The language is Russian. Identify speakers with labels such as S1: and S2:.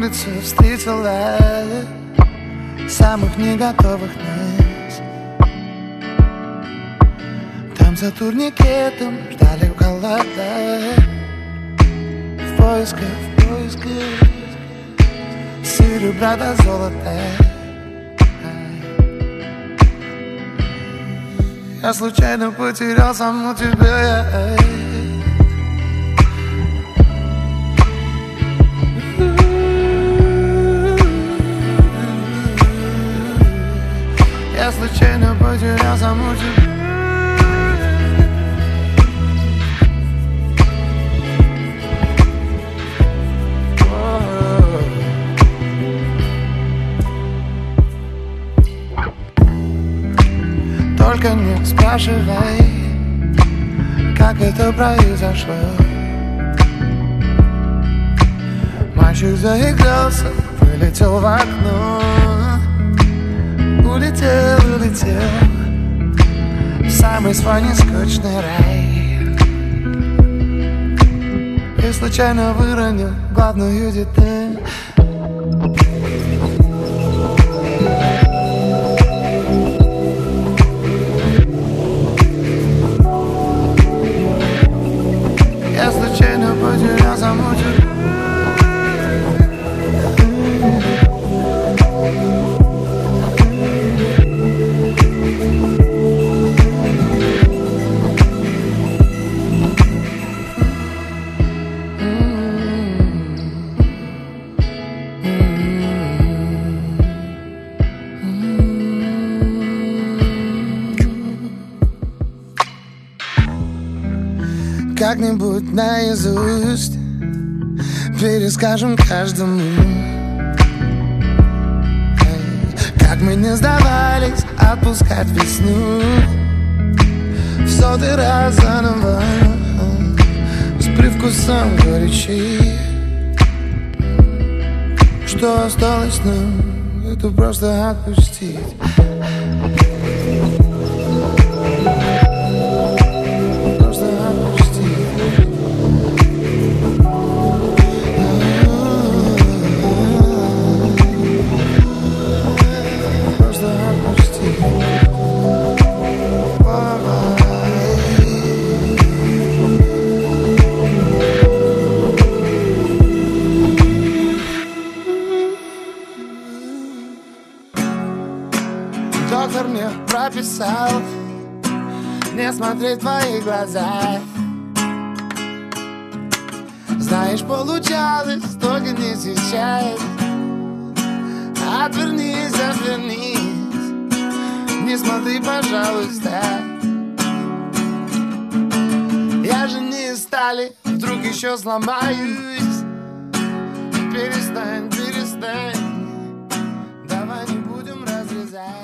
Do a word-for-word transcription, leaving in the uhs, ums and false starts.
S1: улице встретила самых не готовых нас. Там за турникетом ждали в халатах, в поисках, в поисках серебра до золота. Я случайно потерял саму тебя. Я случайно потерял саму тебя. Только не спрашивай, как это произошло. Мальчик заигрался, вылетел в окно. Улетел, улетел в самый свой нескучный рай. И случайно выронил главную деталь. Я случайно потерял саму тебя. Как-нибудь наизусть перескажем каждому, как мы не сдавались отпускать весну в сотый раз заново, с привкусом горечи. Что осталось нам, это просто отпустить. Доктор мне прописал не смотреть в твои глаза. Знаешь, получалось, только не сейчас. Отвернись, отвернись, не смотри, пожалуйста. Я же не из стали, вдруг еще сломаюсь. Перестань, перестань, давай не будем разрезать.